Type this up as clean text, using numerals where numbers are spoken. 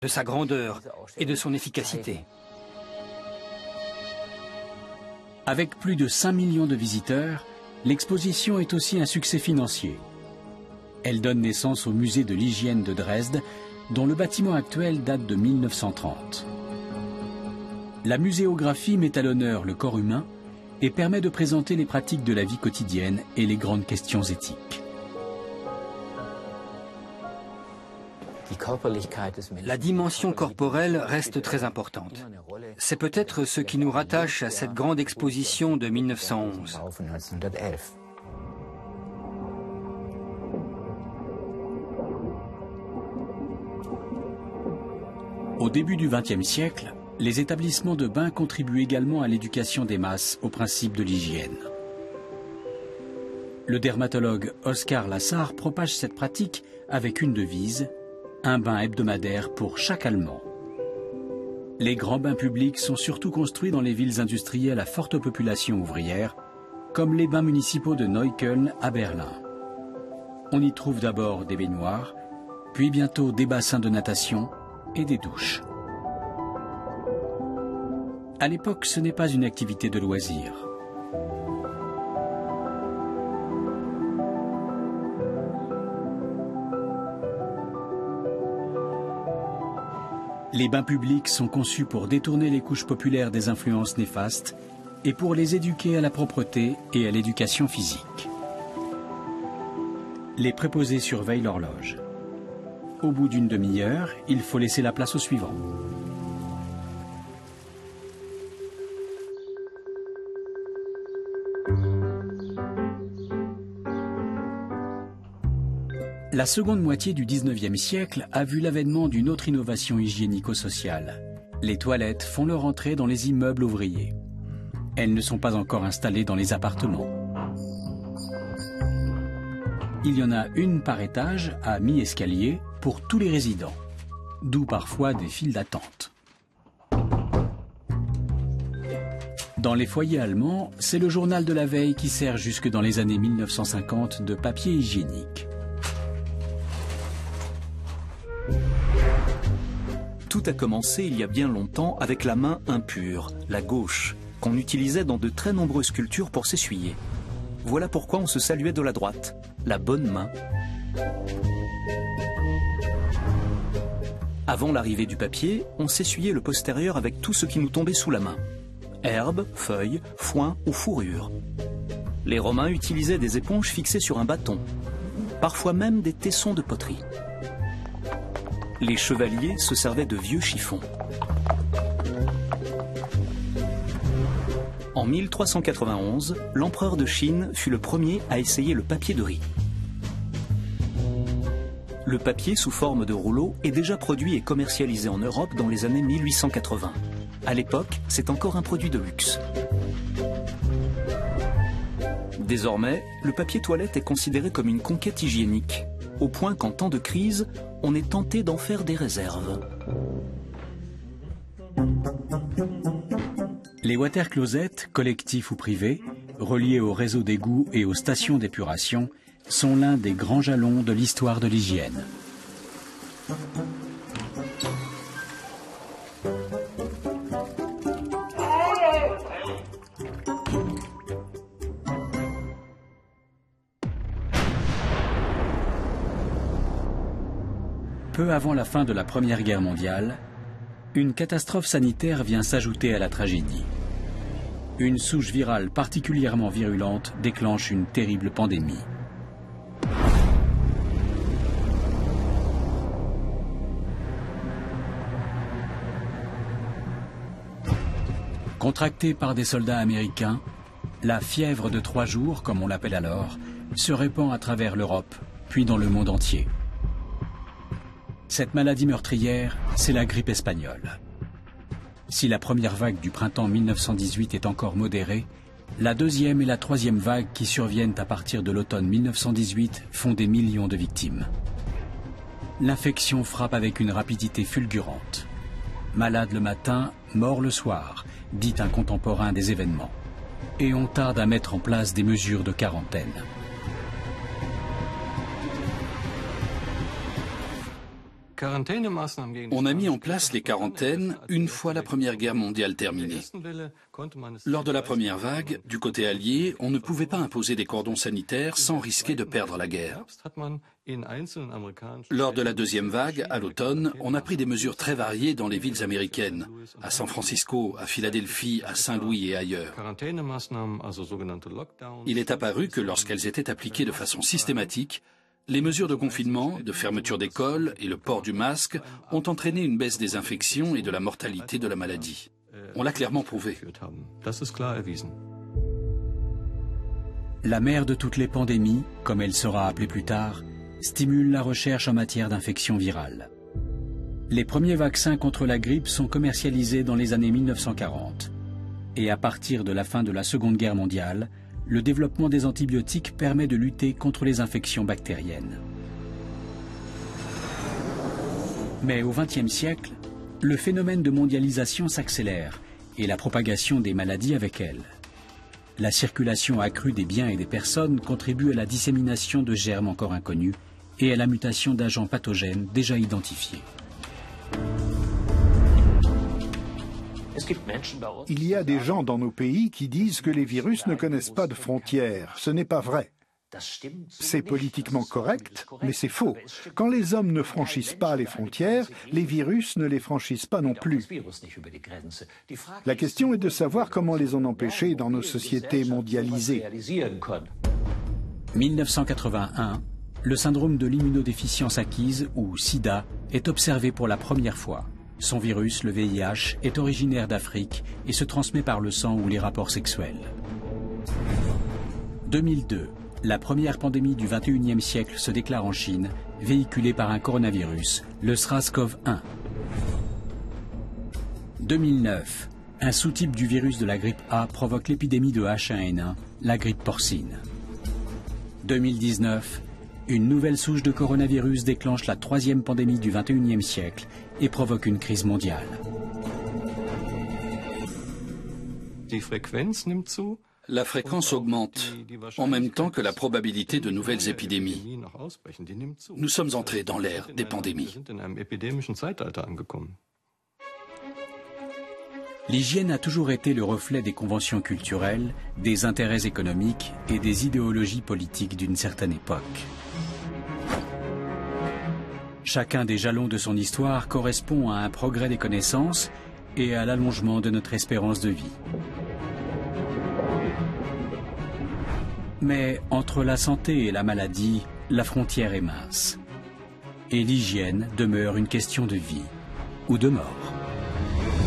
de sa grandeur et de son efficacité. Avec plus de 5 millions de visiteurs, l'exposition est aussi un succès financier. Elle donne naissance au musée de l'hygiène de Dresde, dont le bâtiment actuel date de 1930. La muséographie met à l'honneur le corps humain et permet de présenter les pratiques de la vie quotidienne et les grandes questions éthiques. La dimension corporelle reste très importante. C'est peut-être ce qui nous rattache à cette grande exposition de 1911. Au début du XXe siècle, les établissements de bains contribuent également à l'éducation des masses au principe de l'hygiène. Le dermatologue Oscar Lassalle propage cette pratique avec une devise: un bain hebdomadaire pour chaque Allemand. Les grands bains publics sont surtout construits dans les villes industrielles à forte population ouvrière, comme les bains municipaux de Neukölln à Berlin. On y trouve d'abord des baignoires, puis bientôt des bassins de natation et des douches. À l'époque, ce n'est pas une activité de loisir. Les bains publics sont conçus pour détourner les couches populaires des influences néfastes et pour les éduquer à la propreté et à l'éducation physique. Les préposés surveillent l'horloge. Au bout d'une demi-heure, il faut laisser la place au suivant. La seconde moitié du XIXe siècle a vu l'avènement d'une autre innovation hygiénico-sociale. Les toilettes font leur entrée dans les immeubles ouvriers. Elles ne sont pas encore installées dans les appartements. Il y en a une par étage à mi-escalier pour tous les résidents, d'où parfois des files d'attente. Dans les foyers allemands, c'est le journal de la veille qui sert jusque dans les années 1950 de papier hygiénique. Tout a commencé il y a bien longtemps avec la main impure, la gauche, qu'on utilisait dans de très nombreuses cultures pour s'essuyer. Voilà pourquoi on se saluait de la droite, la bonne main. Avant l'arrivée du papier, on s'essuyait le postérieur avec tout ce qui nous tombait sous la main. Herbes, feuilles, foin ou fourrure. Les Romains utilisaient des éponges fixées sur un bâton, parfois même des tessons de poterie. Les chevaliers se servaient de vieux chiffons. En 1391, l'empereur de Chine fut le premier à essayer le papier de riz. Le papier sous forme de rouleau est déjà produit et commercialisé en Europe dans les années 1880. À l'époque, c'est encore un produit de luxe. Désormais, le papier toilette est considéré comme une conquête hygiénique, au point qu'en temps de crise, on est tenté d'en faire des réserves. Les water closets, collectifs ou privés, reliés au réseau d'égouts et aux stations d'épuration, sont l'un des grands jalons de l'histoire de l'hygiène. Peu avant la fin de la Première Guerre mondiale, une catastrophe sanitaire vient s'ajouter à la tragédie. Une souche virale particulièrement virulente déclenche une terrible pandémie. Contractée par des soldats américains, la fièvre de 3 jours, comme on l'appelle alors, se répand à travers l'Europe, puis dans le monde entier. Cette maladie meurtrière, c'est la grippe espagnole. Si la première vague du printemps 1918 est encore modérée, la deuxième et la troisième vague qui surviennent à partir de l'automne 1918 font des millions de victimes. L'infection frappe avec une rapidité fulgurante. Malade le matin, mort le soir, dit un contemporain des événements. Et on tarde à mettre en place des mesures de quarantaine. On a mis en place les quarantaines une fois la Première Guerre mondiale terminée. Lors de la première vague, du côté allié, on ne pouvait pas imposer des cordons sanitaires sans risquer de perdre la guerre. Lors de la deuxième vague, à l'automne, on a pris des mesures très variées dans les villes américaines, à San Francisco, à Philadelphie, à Saint-Louis et ailleurs. Il est apparu que lorsqu'elles étaient appliquées de façon systématique, les mesures de confinement, de fermeture d'écoles et le port du masque ont entraîné une baisse des infections et de la mortalité de la maladie. On l'a clairement prouvé. La mère de toutes les pandémies, comme elle sera appelée plus tard, stimule la recherche en matière d'infection virale. Les premiers vaccins contre la grippe sont commercialisés dans les années 1940. Et à partir de la fin de la Seconde Guerre mondiale, le développement des antibiotiques permet de lutter contre les infections bactériennes. Mais au XXe siècle, le phénomène de mondialisation s'accélère et la propagation des maladies avec elle. La circulation accrue des biens et des personnes contribue à la dissémination de germes encore inconnus et à la mutation d'agents pathogènes déjà identifiés. Il y a des gens dans nos pays qui disent que les virus ne connaissent pas de frontières. Ce n'est pas vrai. C'est politiquement correct, mais c'est faux. Quand les hommes ne franchissent pas les frontières, les virus ne les franchissent pas non plus. La question est de savoir comment les en empêcher dans nos sociétés mondialisées. 1981, le syndrome de l'immunodéficience acquise, ou SIDA, est observé pour la première fois. Son virus, le VIH, est originaire d'Afrique et se transmet par le sang ou les rapports sexuels. 2002, la première pandémie du XXIe siècle se déclare en Chine, véhiculée par un coronavirus, le SRAS-CoV-1. 2009, un sous-type du virus de la grippe A provoque l'épidémie de H1N1, la grippe porcine. 2019, une nouvelle souche de coronavirus déclenche la troisième pandémie du XXIe siècle et provoque une crise mondiale. La fréquence augmente, en même temps que la probabilité de nouvelles épidémies. Nous sommes entrés dans l'ère des pandémies. L'hygiène a toujours été le reflet des conventions culturelles, des intérêts économiques et des idéologies politiques d'une certaine époque. Chacun des jalons de son histoire correspond à un progrès des connaissances et à l'allongement de notre espérance de vie. Mais entre la santé et la maladie, la frontière est mince. Et l'hygiène demeure une question de vie ou de mort.